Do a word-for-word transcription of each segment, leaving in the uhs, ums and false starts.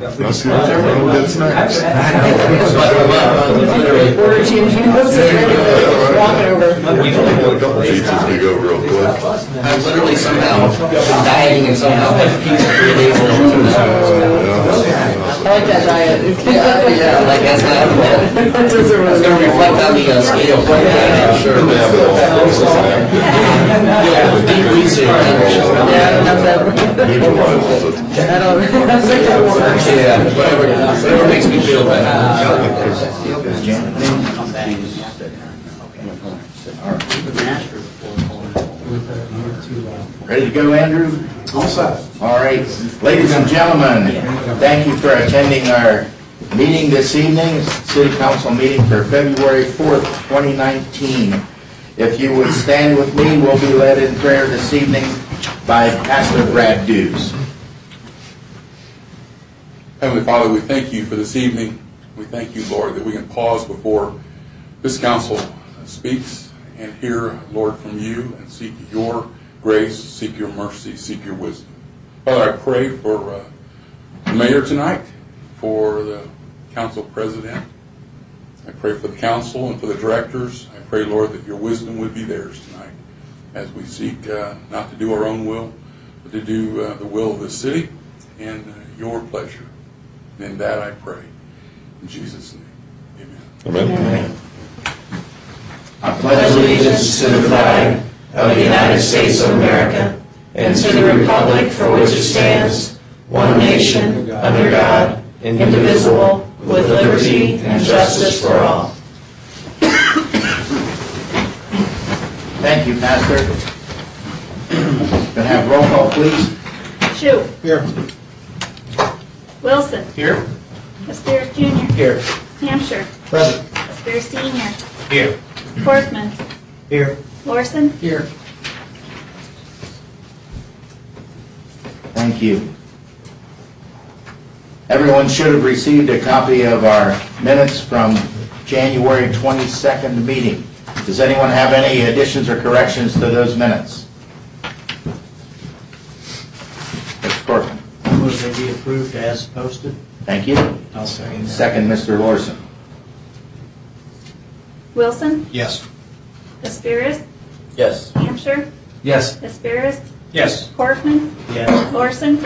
Let's see what everyone gets next. Order changing. Walking over. Pizzas to go real quick. I'm literally somehow dying and somehow being able to. I like that diet. Yeah, like that's not. It's going to reflect on the uh, scale. I'm sure they have a little process there. Yeah, decrease it. Yeah, that's that. Even rivals it. I don't Yeah, whatever, whatever makes me feel better. Ready to go, Andrew? All set. All right. Ladies and gentlemen, thank you for attending our meeting this evening, City Council meeting for February fourth, twenty nineteen. If you would stand with me, we'll be led in prayer this evening by Pastor Brad Dews. Heavenly Father, we thank you for this evening. We thank you, Lord, that we can pause before this council speaks and hear, Lord, from you and seek your grace, seek your mercy, seek your wisdom. Father, I pray for uh, the mayor tonight, for the council president. I pray for the council and for the directors. I pray, Lord, that your wisdom would be theirs tonight as we seek uh, not to do our own will, but to do uh, the will of the city and uh, your pleasure. In that I pray. In Jesus' name, amen. Amen. Amen. I pledge allegiance to the flag of the United States of America and to the republic for which it stands, one nation, under God, indivisible, with liberty and justice for all. Thank you, Pastor. Can I have roll call, please? Shue. Here. Wilson. Here. Asperis Junior Here. Hampshire. Present. Asperis Senior. Here. Portman. Here. Lorson. Here. Thank you. Everyone should have received a copy of our minutes from January twenty-second meeting. Does anyone have any additions or corrections to those minutes? Mister Corcoran. I move they be approved as posted. Thank you. I'll second that. Second, Mister Lorson. Wilson. Yes. Asperis. Yes. Hampshire. Yes. Asperis. Yes. Portman. Yes. Lorson.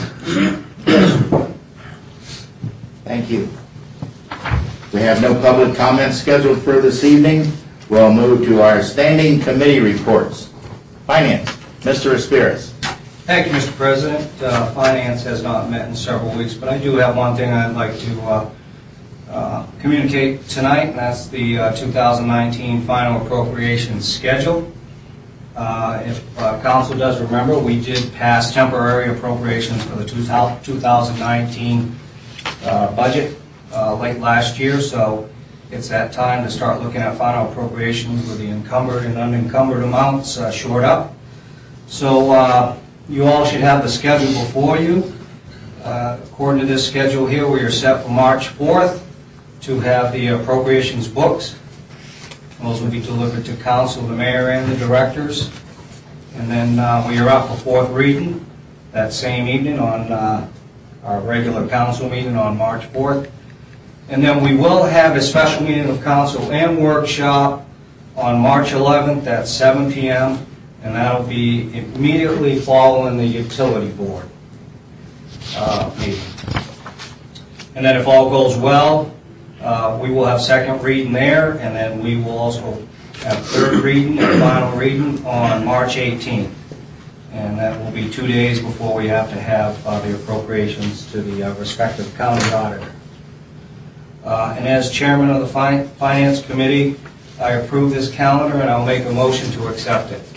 Thank you. We have no public comments scheduled for this evening. We'll move to our standing committee reports. Finance, Mister Asperis. Thank you, Mister President. Uh, Finance has not met in several weeks, but I do have one thing I'd like to uh, uh, communicate tonight, and that's the uh, two thousand nineteen final appropriations schedule. Uh, if uh, Council does remember, we did pass temporary appropriations for the two thousand nineteen uh, budget uh, late last year, so it's that time to start looking at final appropriations with the encumbered and unencumbered amounts uh, shored up. So uh, you all should have the schedule before you. Uh, according to this schedule here, we are set for March fourth to have the appropriations books. Those will be delivered to Council, the Mayor, and the Directors. And then uh, we are up for fourth reading that same evening on uh, our regular Council meeting on March fourth. And then we will have a special meeting of Council and workshop on March eleventh at seven p m and that'll be immediately following the Utility Board uh, meeting. And then if all goes well, uh, we will have second reading there, and then we will also have third reading and final reading on March eighteenth. And that will be two days before we have to have uh, the appropriations to the uh, respective county auditor. Uh, and as chairman of the fin Finance Committee, I approve this calendar, and I'll make a motion to accept it.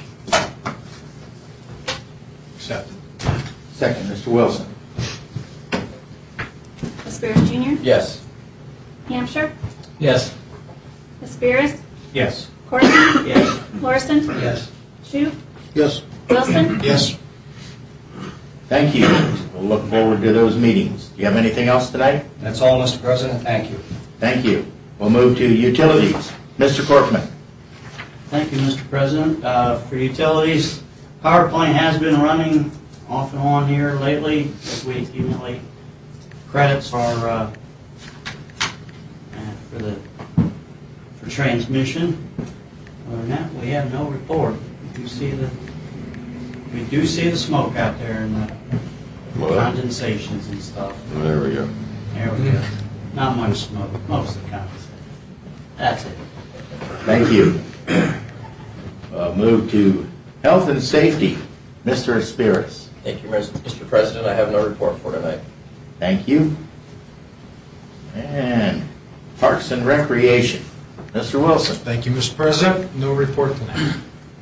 Accepted. Second, Mister Wilson. Asperis Junior. Yes. Hampshire. Yes. Asperis. Yes. Portman. Yes. Lorson. Yes. Shue. Yes. Wilson. Yes. Thank you. We'll look forward to those meetings. Do you have anything else tonight? That's all, Mister President. Thank you. Thank you. We'll move to utilities. Mister Corkman. Thank you, Mister President. Uh, for utilities, power plant has been running off and on here lately, this week, even late credits are uh, uh, for the for transmission. Other than that, we have no report. We do see the we do see the smoke out there and the Well, condensations and stuff. there we go. There we go. Not much smoke, mostly condensation. That's it. Thank you. Uh, Move to health and safety. Mister Aspiris. Thank you, Mister President. I have no report for tonight. Thank you. And Parks and Recreation. Mister Wilson. Thank you, Mister President. No report tonight.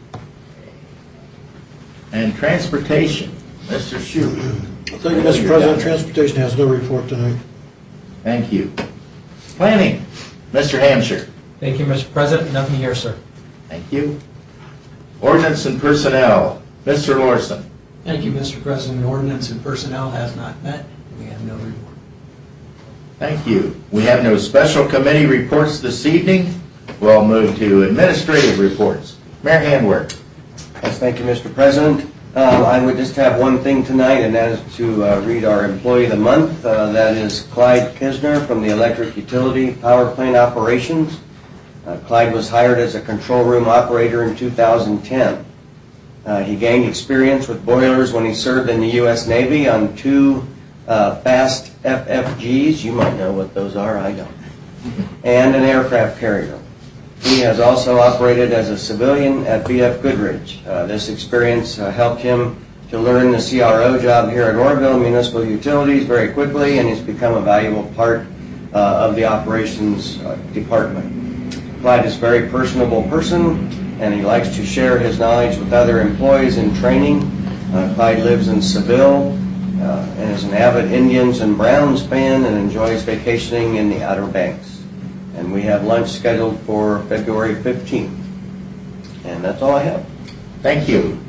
And Transportation. Mister Shu. Thank you, Mister President. Transportation has no report tonight. Thank you. Planning. Mister Hampshire. Thank you, Mister President. Nothing here, sir. Thank you. Ordinance and Personnel. Mister Lorson. Thank you, Mister President. Ordinance and Personnel has not met. We have no report. Thank you. We have no special committee reports this evening. We'll move to administrative reports. Mayor Handwerk. Yes, thank you, Mister President. Uh, I would just have one thing tonight, and that is to uh, read our Employee of the Month. Uh, that is Clyde Kisner from the Electric Utility Power Plant Operations. Uh, Clyde was hired as a control room operator in two thousand ten. Uh, he gained experience with boilers when he served in the U S Navy on two uh, fast F F Gs. You might know what those are, I don't. And an aircraft carrier. He has also operated as a civilian at B F Goodrich. Uh, this experience uh, helped him to learn the C R O job here at Orville Municipal Utilities very quickly, and he's become a valuable part uh, of the operations uh, department. Clyde is a very personable person, and he likes to share his knowledge with other employees in training. Uh, Clyde lives in Seville uh, and is an avid Indians and Browns fan and enjoys vacationing in the Outer Banks. And we have lunch scheduled for February fifteenth. And that's all I have. Thank you.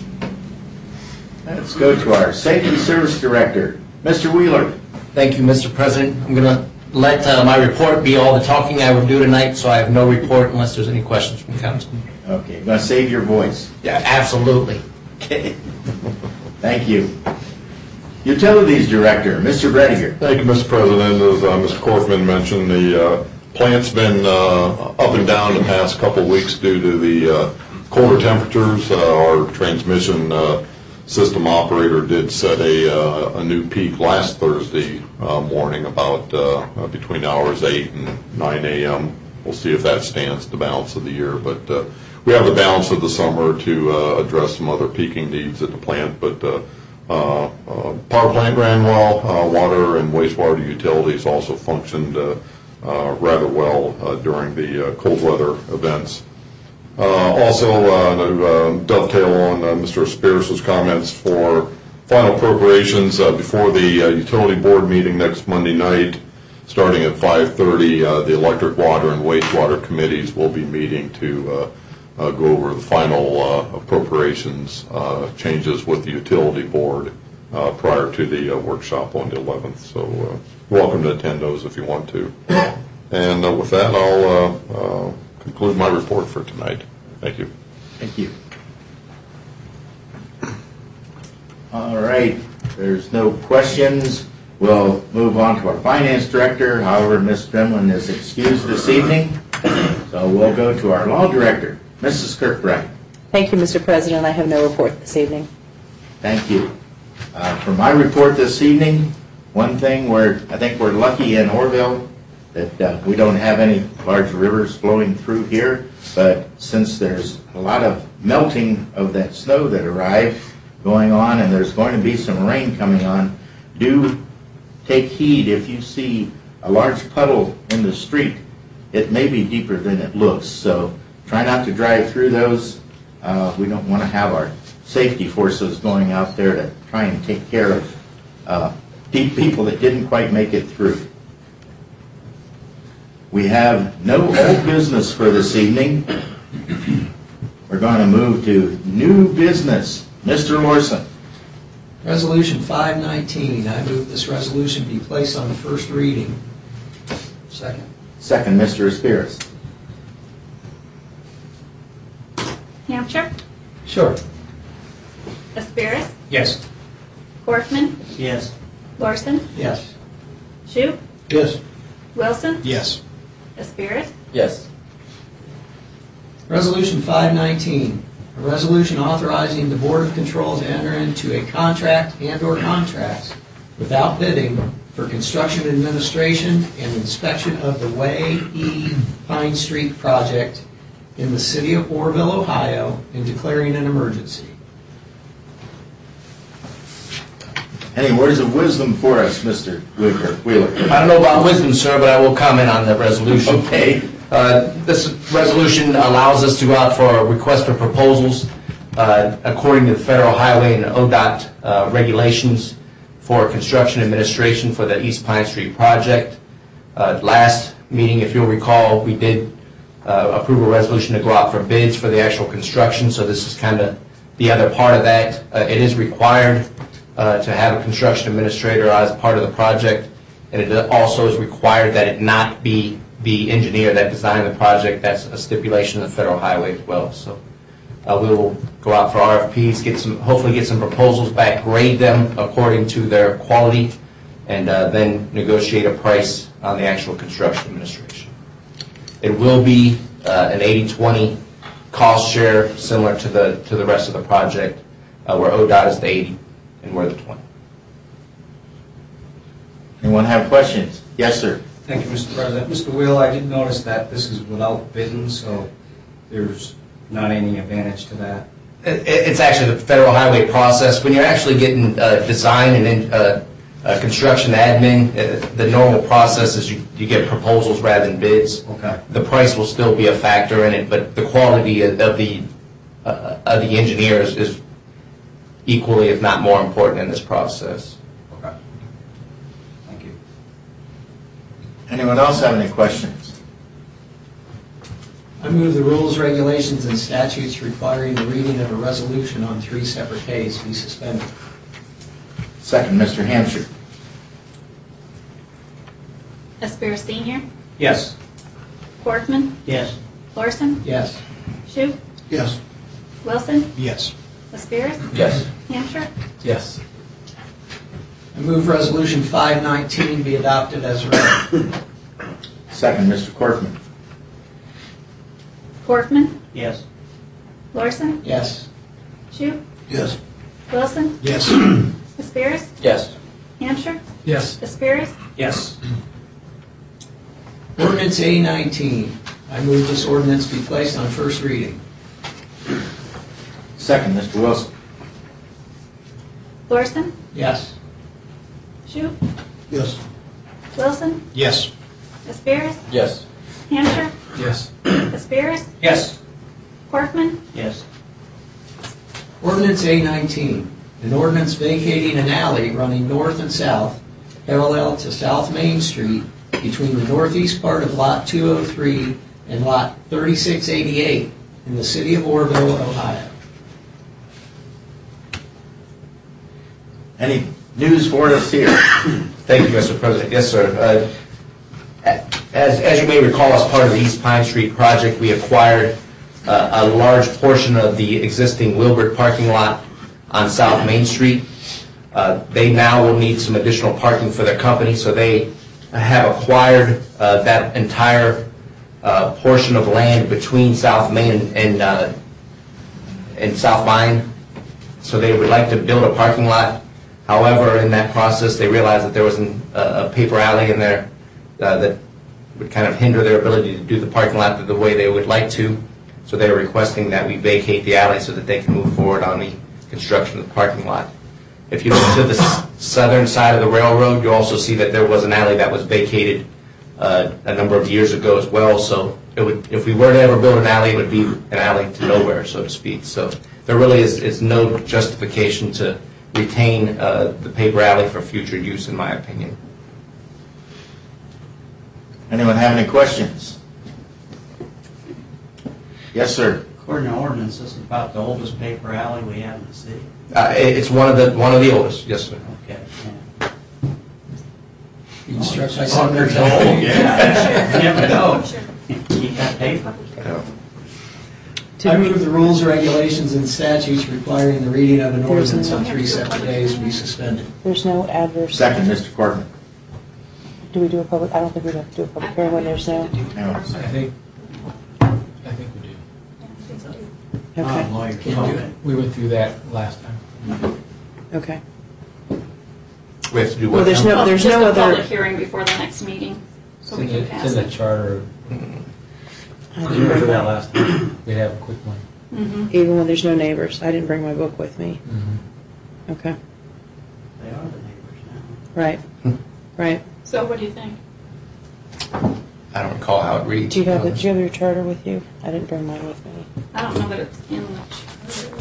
Let's go to our Safety Service Director, Mister Wheeler. Thank you, Mister President. I'm going to let uh, my report be all the talking I will do tonight, so I have no report unless there's any questions from council. Okay, I'm going to save your voice. Yeah, absolutely. Okay. Thank you. Utilities Director, Mister Brediger. Thank you, Mister President. As uh, Mister Korfman mentioned, the uh, plant's been uh, up and down the past couple of weeks due to the uh, colder temperatures. Uh, our transmission uh, system operator did set a, uh, a new peak last Thursday uh, morning about uh, between hours eight and nine a m We'll see if that stands the balance of the year, but uh, we have the balance of the summer to uh, address some other peaking needs at the plant. But uh, uh, uh, power plant ran well. Uh, water and wastewater utilities also functioned uh, uh, rather well uh, during the uh, cold weather events. Uh, also, uh, to uh, dovetail on uh, Mister Aspiris' comments for final appropriations uh, before the uh, utility board meeting next Monday night, starting at five thirty, uh, the electric, water, and wastewater committees will be meeting to uh, uh, go over the final uh, appropriations uh, changes with the utility board uh, prior to the uh, workshop on the eleventh. So uh, welcome to attend those if you want to. And uh, with that, I'll uh, uh, conclude my report for tonight. Thank you. Thank you. All right, there's no questions. We'll move on to our Finance Director. However, Miz Gremlin is excused this evening. So we'll go to our Law Director, Missus Kirkbride. Thank you, Mister President. I have no report this evening. Thank you. Uh, for my report this evening, one thing where I think we're lucky in Orville that uh, we don't have any large rivers flowing through here, but since there's a lot of melting of that snow that arrived going on, and there's going to be some rain coming on, do take heed if you see a large puddle in the street. It may be deeper than it looks, so try not to drive through those. Uh, we don't want to have our safety forces going out there to try and take care of uh, deep people that didn't quite make it through. We have no old business for this evening. We're going to move to new business. Mister Lorson. Resolution five nineteen. I move this resolution be placed on the first reading. Second. Second, Mister Aspiris. Hampshire? Sure. Aspiris? Yes. Korfman? Yes. Lorson? Yes. Shoup? Yes. Wilson? Yes. Aspirus? Yes. Resolution five nineteen, a resolution authorizing the Board of Control to enter into a contract and/or contracts without bidding for construction administration and inspection of the Way E Pine Street project in the city of Orrville, Ohio, and declaring an emergency. Any words of wisdom for us, Mister Wheeler? Wheeler? I don't know about wisdom, sir, but I will comment on the resolution. Okay. Uh, This resolution allows us to go out for a request for proposals uh, according to the Federal Highway and O D O T uh, regulations for construction administration for the East Pine Street project. Uh, Last meeting, if you'll recall, we did uh, approve a resolution to go out for bids for the actual construction, so this is kind of the other part of that. Uh, It is required uh, to have a construction administrator as part of the project, and it also is required that it not be the engineer that designed the project. That's a stipulation of the Federal Highway as well. So uh, we will go out for R F Ps, get some, hopefully get some proposals back, grade them according to their quality, and uh, then negotiate a price on the actual construction administration. It will be uh, an eighty twenty cost share, similar to the to the rest of the project, uh, where O D O T is the eighty and we're the twenty. Anyone have questions? Yes, sir. Thank you, Mister President. Mister Wheel, I did notice that this is without bidding, so there's not any advantage to that. It- It's actually the Federal Highway process. When you're actually getting uh, design and then uh, uh, construction admin, uh, the normal process is you, you get proposals rather than bids. Okay. The price will still be a factor in it, but the quality of of the uh, of the engineers is equally, if not more important in this process. Okay. Thank you. Anyone else have any questions? I move the rules, regulations, and statutes requiring the reading of a resolution on three separate days be suspended. Second, Mister Hampshire. Aspirus Senior? Yes. Corkman? Yes. Larson? Yes. Shoup? Yes. Wilson? Yes. Aspirus? Yes. Hampshire? Yes. I move resolution five nineteen be adopted as read. Second, Mister Corkman. Corkman? Yes. Larson? Yes. Shoup? Yes. Wilson? Yes. Aspirus? Yes. Hampshire? Yes. Aspirus? Yes. Ordinance A nineteen. I move this ordinance be placed on first reading. Second, Mister Wilson. Larson? Yes. Shoup? Yes. Wilson? Yes. Aspirus? Yes. Hampshire? Yes. Aspirus? Yes. Corkman? Yes. Ordinance A nineteen. An ordinance vacating an alley running north and south parallel to South Main Street between the northeast part of Lot two oh three and Lot thirty-six eighty-eight in the city of Orrville, Ohio. Any news for us here? Thank you, Mister President. Yes, sir. Uh, As, as you may recall, as part of the East Pine Street project, we acquired uh, a large portion of the existing Wilbert parking lot on South Main Street. Uh, They now will need some additional parking for their company, so they have acquired uh, that entire uh, portion of land between South Main and, uh, and South Vine. So they would like to build a parking lot. However, in that process, they realized that there was an, a paper alley in there uh, that would kind of hinder their ability to do the parking lot the way they would like to. So they are requesting that we vacate the alley so that they can move forward on the construction of the parking lot. If you look to the s- southern side of the railroad, you also see that there was an alley that was vacated uh, a number of years ago as well. So it would, if we were to ever build an alley, it would be an alley to nowhere, so to speak. So there really is, is no justification to retain uh, the paper alley for future use, in my opinion. Anyone have any questions? Yes, sir. According to ordinance, this is about the oldest paper alley we have in the city. Uh, it- it's one of the one of the oldest, yes, sir. Okay. Yeah. You struck by something Old, old. yeah. You never know. Keep that paper. Yeah. I move the rules, regulations, and statutes requiring the reading of an There's ordinance no- on three separate days be suspended. There's no adverse. Second, Mister Corkman. do we do a public, I don't think we'd have to do a public hearing when there's no, No. I think, I think we do. okay, Lawyer can't do it. We went through that last time. okay. We have to do Well, what? there's no, Well, there's just no a other, public hearing before the next meeting, so It's we in can the, pass it's in the it. charter. I We didn't went bring through that my, last time. We'd have a quick one. Mhm. even when there's no neighbors, I didn't bring my book with me. Mm-hmm. Okay, They are the neighbors now. right, right. So what do you think? I don't recall how it reads. Do you have, the- do you have your charter with you? I didn't bring mine with me. I don't know that it's in the charter.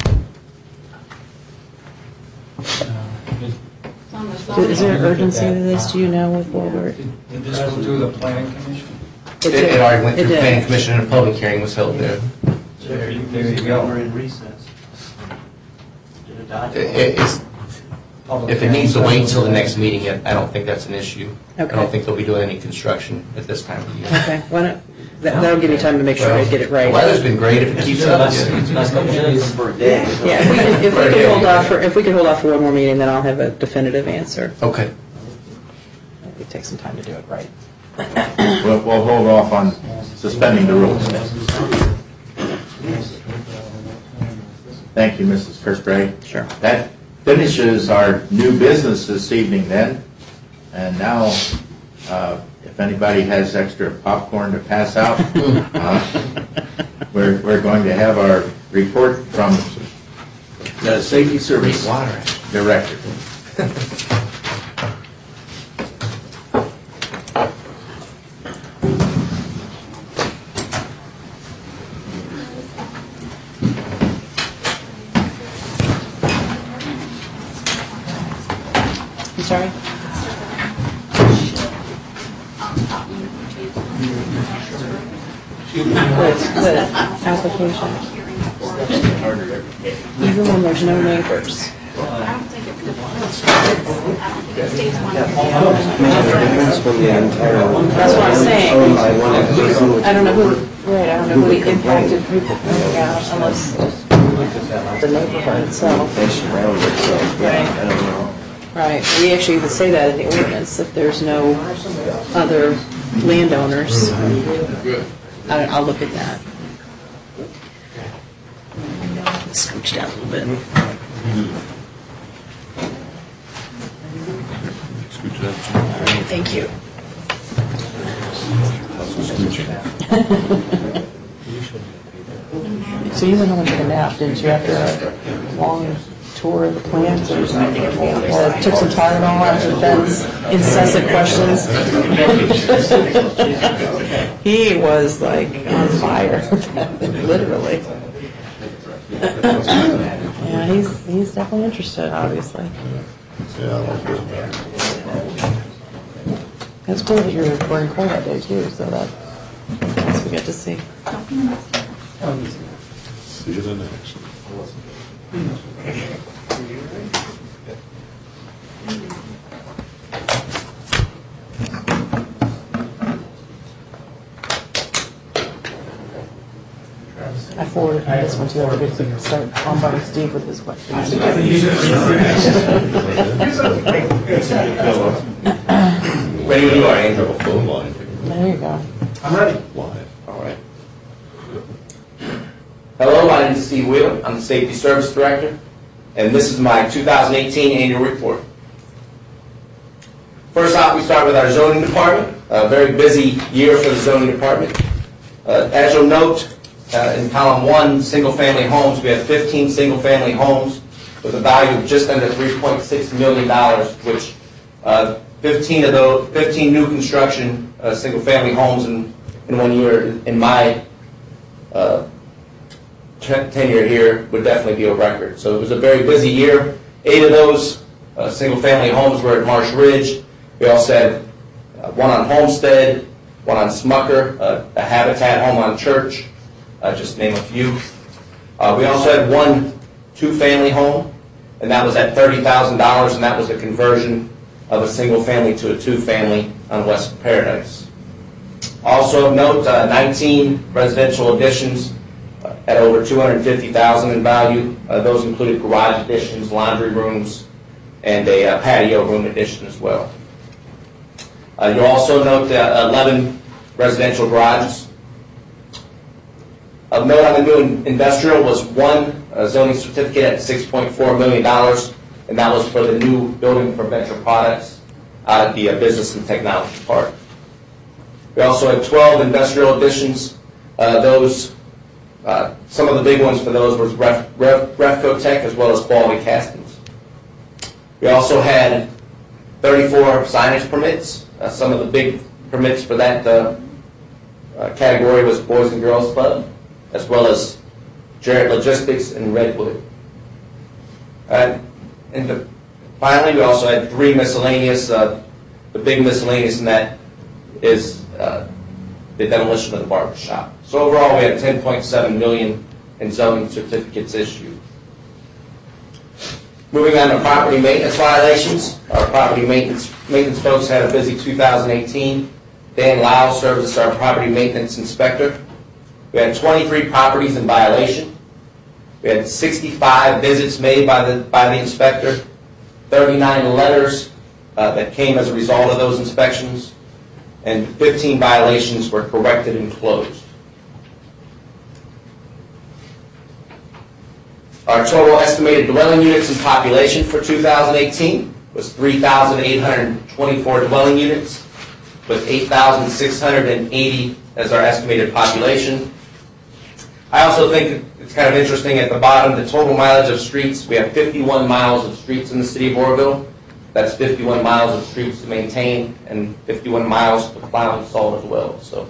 Uh, it- It's on the zoning. Is there Look at urgency to that. this, do you know, with Wilbert? Did this go to the planning commission? It, it already went It through did. planning commission and a public hearing was held there. There you- there you go. We're in recess. Did it die? It, it- it's, Public if it hearing. needs to wait until the next meeting, I don't think that's an issue. I Okay. don't think they'll be doing any construction at this time of the year. Okay, why not, that- that'll give you time to make sure I get it The right. weather's been great if it keeps up. Last couple of days. For a day. Yeah, if we could, if we could hold off for, if we could hold off for one more meeting, then I'll have a definitive answer. Okay. Maybe take some time to do it right. We'll, we'll hold off on suspending the rules. Thank you, Missus Kirkbride. Sure. That finishes our new business this evening then. And now, uh, if anybody has extra popcorn to pass out, uh, we're, we're going to have our report from the Safety Service Director. I'm sorry? The, the application, even when there's no neighbors. I don't think it could. I don't think it states one. Difference from the entire. That's what I'm saying. Oh, I wanted to- I don't know who, right, I don't know who the impacted people, yeah, unless the neighborhood itself. They surround it, so, yeah, I don't know. Right, we actually even say that in the ordinance, if there's no other landowners. I- I'll look at that. Scooch down a little bit. All right, thank you. So you went home and took a nap, didn't you, after a long tour of the plants? Or uh, took some Tylenol after Ben's incessant questions? He was like on fire, literally. Yeah, he's, he's definitely interested, obviously. It's cool that you're wearing coal that day too, so that, that's we get to see. See you the next. I forwarded him this one too, everybody so we can start bombarding Steve with his questions. Ready when you are, Andrew. Phone line. There you go. I'm ready. Live. All right. Hello, my name is Steve Wheeler. I'm the Safety Service Director, and this is my two thousand eighteen annual report. First off, we start with our zoning department. A very busy year for the zoning department. Uh, as you'll note, uh, in column one, single-family homes, we have fifteen single-family homes with a value of just under three point six million dollars, which uh, fifteen of those, fifteen new construction uh, single-family homes in, in one year, in my uh, tenure here, would definitely be a record. So it was a very busy year. Eight of those uh, single-family homes were at Marsh Ridge. We also had uh, one on Homestead, one on Smucker, uh, a Habitat home on Church, uh, just to name a few. Uh, we also had one two-family home, and that was at thirty thousand dollars, and that was a conversion of a single-family to a two-family on West Paradise. Also of note, uh, nineteen residential additions uh, at over two hundred fifty thousand dollars in value. Uh, those included garage additions, laundry rooms, and a uh, patio room addition as well. Uh, Uh, You'll also note uh, eleven residential garages. Of note on the new in- industrial was one uh, zoning certificate at six point four million dollars, and that was for the new building for venture products out at the uh, Business and Technology Park. We also had twelve industrial additions. Uh, those, uh, some of the big ones for those was Ref, Ref, Refco Tech as well as Quality Castings. We also had thirty-four signage permits. Uh, some of the big permits for that uh, uh, category was Boys and Girls Club, as well as Jarrett Logistics and Redwood. Uh, and the, finally, we also had three miscellaneous. Uh, the big miscellaneous in that is uh, the demolition of the barber shop. So overall, we had ten point seven million dollars in zoning certificates issued. Moving on to property maintenance violations. Our property maintenance maintenance folks had a busy two thousand eighteen. Dan Lau serves as our property maintenance inspector. We had twenty-three properties in violation. We had sixty-five visits made by the by the inspector, thirty-nine letters uh, that came as a result of those inspections, and fifteen violations were corrected and closed. Our total estimated dwelling units and population for two thousand eighteen was three thousand eight hundred twenty-four dwelling units, with eight thousand six hundred eighty as our estimated population. I also think it's kind of interesting at the bottom, the total mileage of streets. We have fifty-one miles of streets in the city of Oroville. That's fifty-one miles of streets to maintain and fifty-one miles to plow and salt as well. So,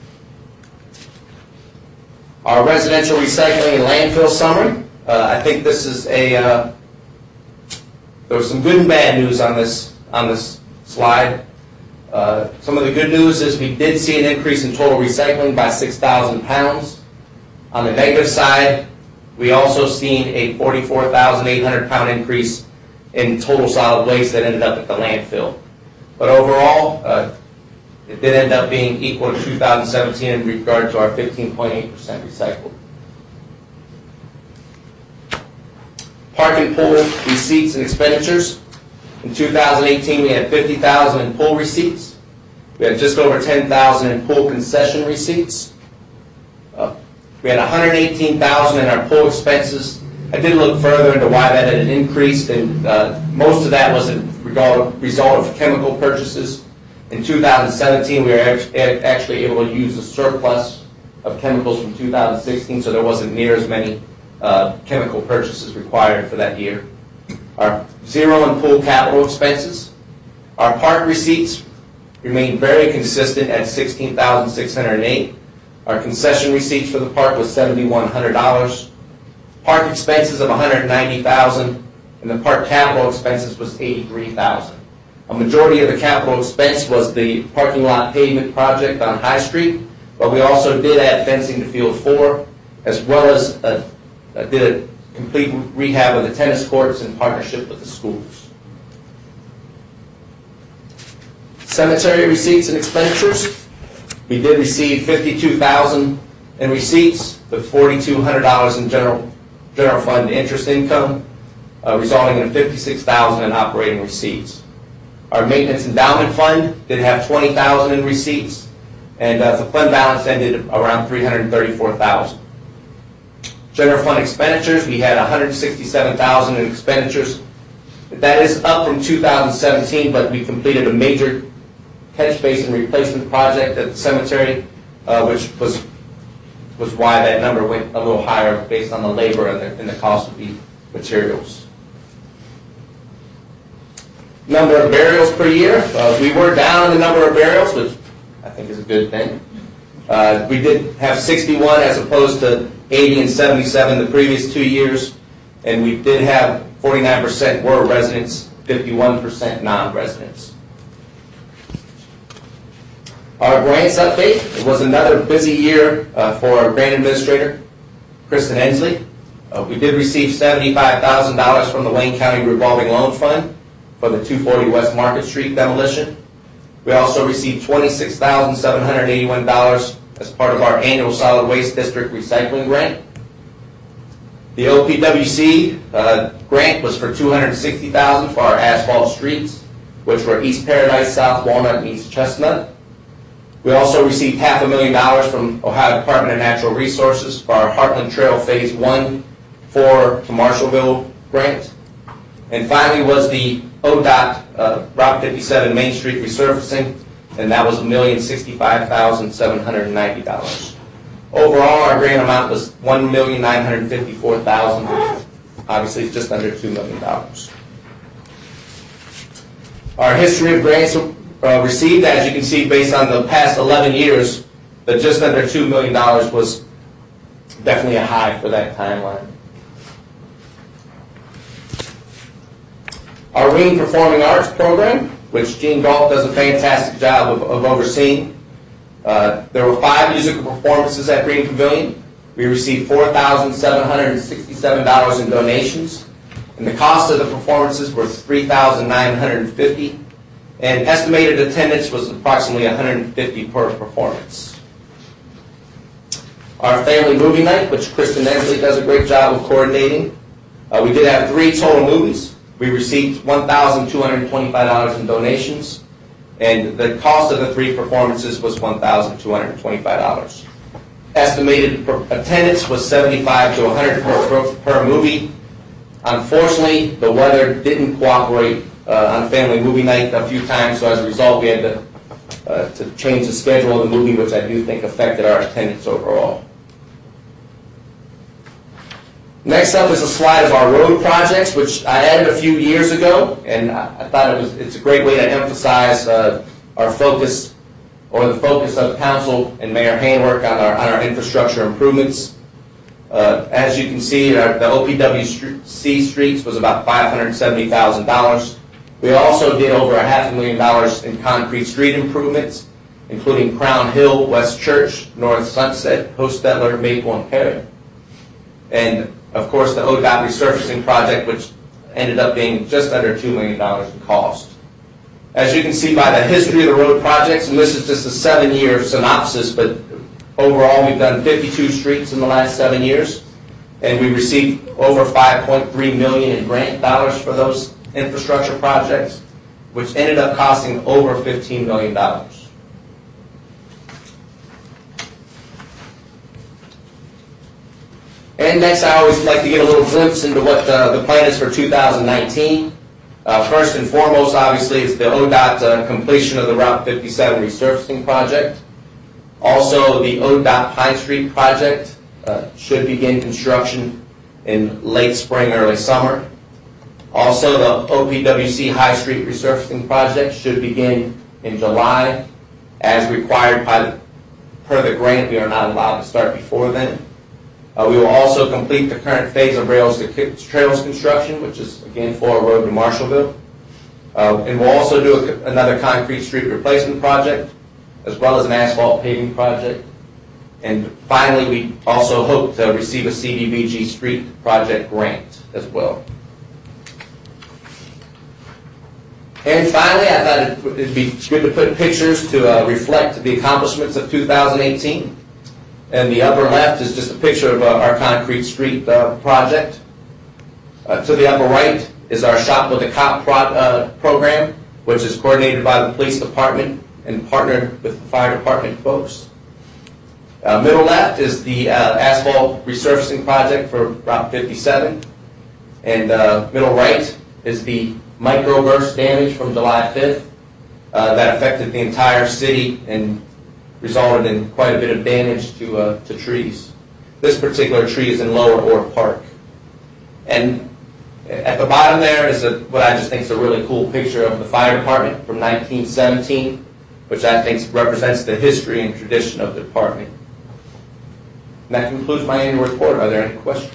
our residential recycling and landfill summary. Uh, I think this is a, uh, there was some good and bad news on this, on this slide. Uh, some of the good news is we did see an increase in total recycling by six thousand pounds. On the negative side, we also seen a forty-four thousand eight hundred pound increase in total solid waste that ended up at the landfill. But overall, uh, it did end up being equal to two thousand seventeen in regard to our fifteen point eight percent recycled. Park and pool receipts and expenditures. In two thousand eighteen, we had fifty thousand in pool receipts. We had just over ten thousand in pool concession receipts. Uh, we had one hundred eighteen thousand in our pool expenses. I did look further into why that had increased, and uh, most of that was a result of chemical purchases. In two thousand seventeen, we were actually able to use a surplus of chemicals from two thousand sixteen, so there wasn't near as many uh, chemical purchases required for that year. Our zero in pool capital expenses. Our park receipts remained very consistent at sixteen thousand six hundred eight. Our concession receipts for the park was seven thousand one hundred dollars. Park expenses of one hundred ninety thousand dollars, and the park capital expenses was eighty-three thousand dollars. A majority of the capital expense was the parking lot pavement project on High Street, but we also did add fencing to Field four, as well as uh, did a complete rehab of the tennis courts in partnership with the schools. Cemetery receipts and expenditures. We did receive fifty-two thousand dollars in receipts, with four thousand two hundred dollars in general general fund interest income, uh, resulting in fifty-six thousand dollars in operating receipts. Our maintenance endowment fund did have twenty thousand dollars in receipts, and uh, the fund balance ended around three hundred thirty-four thousand dollars. General fund expenditures, we had one hundred sixty-seven thousand dollars in expenditures. That is up from two thousand seventeen, but we completed a major catch basin replacement project at the cemetery, uh, which was was why that number went a little higher based on the labor and the, and the cost of the materials. Number of burials per year. Uh, we were down in the number of burials, which I think is a good thing. Uh, we did have sixty-one as opposed to eighty and seventy-seven the previous two years, and we did have forty-nine percent were residents, fifty-one percent non-residents. Our grants update. It was another busy year uh, for our grant administrator, Kristen Ensley. Uh, we did receive seventy-five thousand dollars from the Wayne County Revolving Loan Fund for the two forty West Market Street demolition. We also received twenty-six thousand seven hundred eighty-one dollars as part of our annual Solid Waste District Recycling Grant. The O P W C uh, grant was for two hundred sixty thousand dollars for our asphalt streets. which were East Paradise, South Walnut, and East Chestnut. We also received half a million dollars from Ohio Department of Natural Resources for our Heartland Trail Phase one for to Marshallville grant. And finally was the O D O T uh, Route fifty-seven Main Street resurfacing, and that was one million sixty-five thousand seven hundred ninety dollars. Overall, our grant amount was one million nine hundred fifty-four thousand dollars. Obviously, it's just under two million dollars. Our history of grants uh, received, as you can see, based on the past eleven years, that just under two million dollars was definitely a high for that timeline. Our Ring Performing Arts program, which Gene Galt does a fantastic job of, of overseeing. Uh, there were five musical performances at Green Pavilion. We received four thousand seven hundred sixty-seven dollars in donations, and the cost of the performances were three thousand nine hundred fifty dollars, and estimated attendance was approximately one hundred fifty per performance. Our family movie night, which Kristen Ensley does a great job of coordinating. Uh, we did have three total movies. We received one thousand two hundred twenty-five dollars in donations, and the cost of the three performances was one thousand two hundred twenty-five dollars. Estimated attendance was seventy-five to one hundred per, per movie. Unfortunately, the weather didn't cooperate uh, on family movie night a few times, so as a result, we had to, uh, to change the schedule of the movie, which I do think affected our attendance overall. Next up is a slide of our road projects, which I added a few years ago, and I, I thought it was it's a great way to emphasize uh, our focus, or the focus of Council and Mayor Handwerk on our on our infrastructure improvements. Uh, as you can see, our, the O P W C streets was about five hundred seventy thousand dollars. We also did over a half a million dollars in concrete street improvements, including Crown Hill, West Church, North Sunset, Hostetler, Maple, and Perry. And of course, the O D O T resurfacing project, which ended up being just under two million dollars in cost. As you can see by the history of the road projects, and this is just a seven-year synopsis, but overall we've done fifty-two streets in the last seven years, and we received over five point three million dollars in grant dollars for those infrastructure projects, which ended up costing over fifteen million dollars. And next, I always like to get a little glimpse into what uh, the plan is for two thousand nineteen. Uh, first and foremost, obviously, is the O D O T uh, completion of the Route fifty-seven resurfacing project. Also, the O D O T Pine Street project uh, should begin construction in late spring, early summer. Also, the O P W C High Street resurfacing project should begin in July. As required by the, per the grant, we are not allowed to start before then. Uh, we will also complete the current phase of Rails to Trails construction, which is, again, Flora Road to Marshallville. Uh, and we'll also do a, another concrete street replacement project, as well as an asphalt paving project. And finally, we also hope to receive a C D B G street project grant as well. And finally, I thought it would be good to put pictures to uh, reflect the accomplishments of two thousand eighteen. And the upper left is just a picture of uh, our concrete street uh, project. Uh, to the upper right is our Shop with a Cop pro uh, program, which is coordinated by the police department and partnered with the fire department folks. Uh, middle left is the uh, asphalt resurfacing project for Route fifty-seven. And uh, middle right is the microburst damage from July fifth uh, that affected the entire city and resulted in quite a bit of damage to, uh, to trees. This particular tree is in Lower Orr Park. And at the bottom there is a, what I just think is a really cool picture of the fire department from nineteen seventeen, which I think represents the history and tradition of the department. And that concludes my annual report. Are there any questions?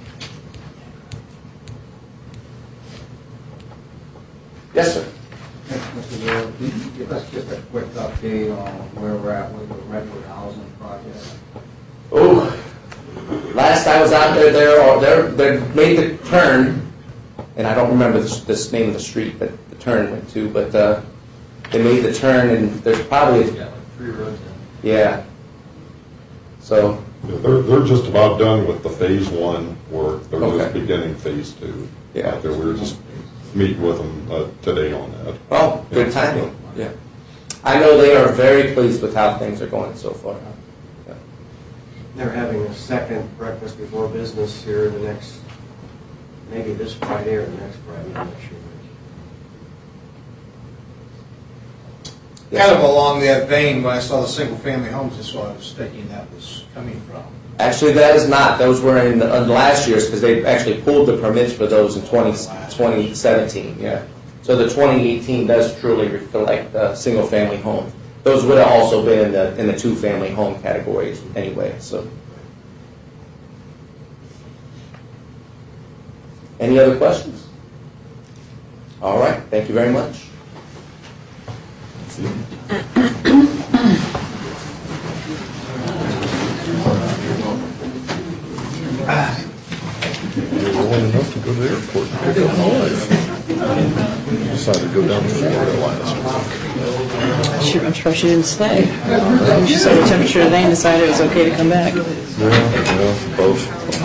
Yes, sir. Mister Ward, can you give us just a quick update on where we're at with the Redwood Housing Project? Oh, last I was out there, they're, they're, they made the turn, and I don't remember the, the name of the street that the turn went to, but uh, they made the turn, and there's probably Yeah, like three roads in. yeah. So Yeah, they're, they're just about done with the phase one work. They're Okay. just beginning phase two. Yeah. Out there, we were just meeting with them uh, today on that. Oh, good timing, yeah. I know they are very pleased with how things are going so far. Yeah. They're having a second breakfast before business here the next, maybe this Friday or the next Friday, I'm not sure. Kind of along that vein, when I saw the single-family homes, that's what I was thinking that was coming from. Actually, that is not. Those were in, the, in last year's because they actually pulled the permits for those in twenty, twenty seventeen. Yeah. So the twenty eighteen does truly reflect uh, single-family home. Those would have also been in the in the two-family home categories anyway. So. Any other questions? All right. Thank you very much. You're rolling enough to go to the airport. Decided to go down to Florida last week. She, I'm surprised she didn't stay. She saw the temperature today and decided it was okay to come back. Yeah, yeah, both.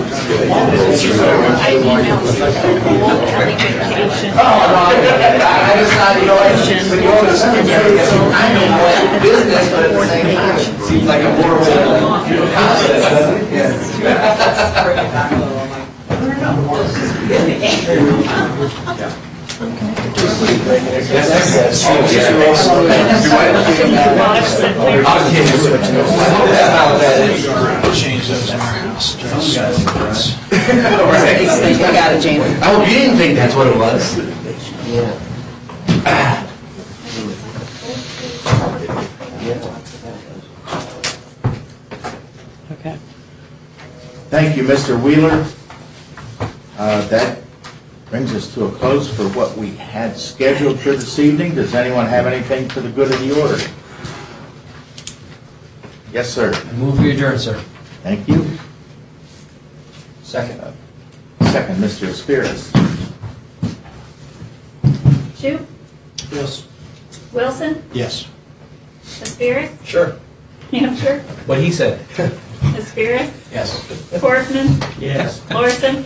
Business, but at the same time, seems like a horrible concept, doesn't it? Yes. Change those in our house. I got it, Jamie. I hope you didn't think that's what it was. Yeah. Okay. Thank you, Mister Wheeler. Uh, That brings us to a close for what we had scheduled for this evening. Does anyone have anything for the good of the order? Yes, sir. Move we adjourn, sir. Thank you. Second. Second, Mister Aspiris. Shoup? Yes. Wilson? Yes. Aspiris? Sure. Hampshire? What he said. Aspiris? Yes. Corfman? Yes. Larson?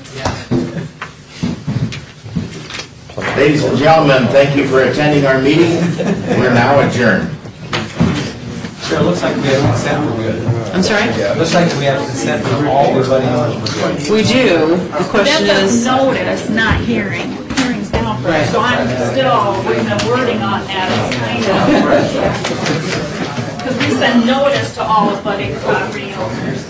Ladies and gentlemen, thank you for attending our meeting. We're now adjourned. Sure, it looks like we have consent for good. I'm sorry? It looks like we have consent for all everybody else. We do. The question That's is, a notice, not hearing. Hearing's down for, so I'm still, with the wording on that, it's kind of, because we send notice to all of budding property owners.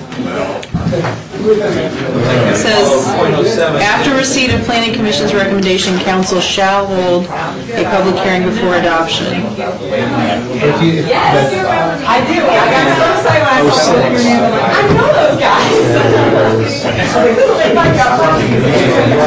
it says, after receipt of planning commission's recommendation, council shall hold a public hearing before adoption. Yes, I do. I got so excited when I saw your name. I'm like, I know those guys.